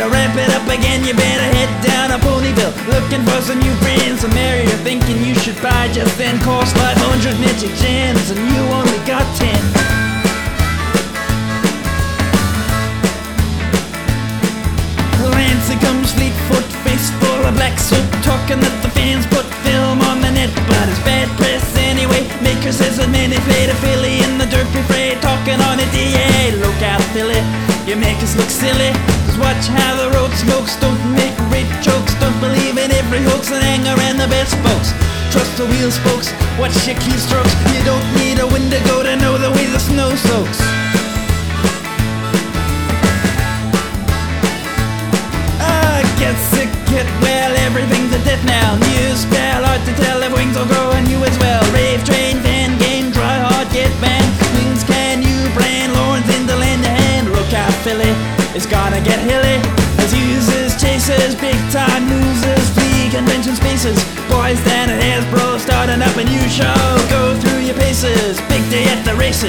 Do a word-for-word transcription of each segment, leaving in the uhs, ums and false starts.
to ramp it up again, you better head down to Ponyville, looking for some new friends. So Mary, you're thinking you should buy, just then cost five hundred magic gems, and you only got ten. Lancey comes Fleetfoot, face full of black soap, talking that the fans put film on the net, but it's bad press anyway. Maker says that many played a filly in the Derby fray, talking on it, yeah. Look out, Philly, you make us look silly. Just watch how the road smokes, don't make great jokes, don't believe in every hoax and hang around the best folks. Trust the wheel spokes, watch your keystrokes, you don't need a Wendigo to know the way the snow soaks. Get sick, get well, everything's a death now. News spell, hard to tell if wings will grow on you as well. Rave train, fan game, try hard, get banned. Wings can you brand, Lawrence in the land your hand. Look out, Philly, it's gonna get hilly. As users, chasers, big time losers, flee convention spaces. Boys down at Hasbro, starting up a new show. Go through your paces, big day at the races.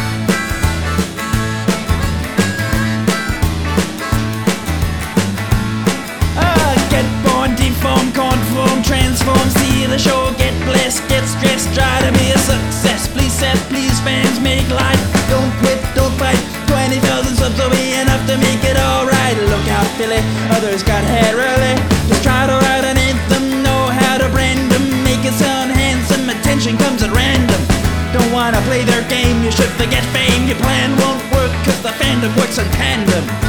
Deform, conform, transform, see the show, get blessed, get stressed, try to be a success. Please set, please fans, make life, don't quit, don't fight. Twenty thousand subs will be enough to make it alright. Look out, Philly, others got head early. Just try to write an anthem, know how to brand them, make it sound handsome, attention comes at random. Don't wanna play their game, you should forget fame. Your plan won't work cause the fandom works in tandem.